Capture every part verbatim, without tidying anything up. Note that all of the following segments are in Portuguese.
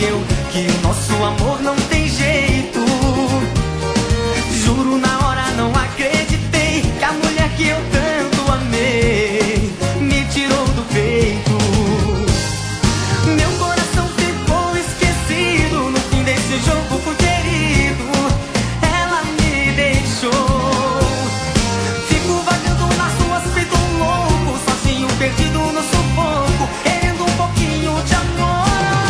eu, que o nosso amor não tem jeito. Juro, na hora não acreditei que a mulher que eu tanto amei me tirou do peito. Meu coração ficou esquecido no fim desse jogo, fui querido, ela me deixou. Fico vagando nas ruas feito um louco, sozinho, perdido no sufoco, querendo um pouquinho de amor.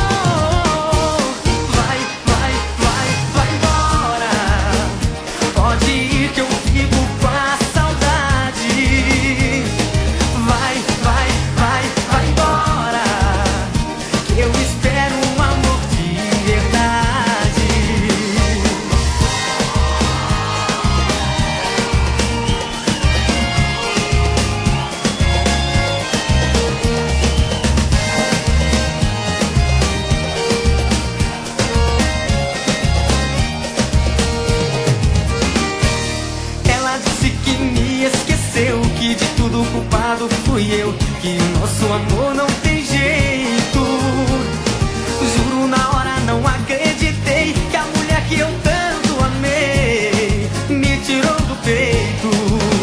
Vai, vai, vai, vai embora, pode ir que eu fico com a saudade. Vai, vai, vai, vai embora, que eu espero um amor de verdade. Ela disse que me esqueceu, que de tudo culpado fui eu, que o nosso amor não tem jeito. Juro, na hora não acreditei que a mulher que eu tanto amei me tirou do peito.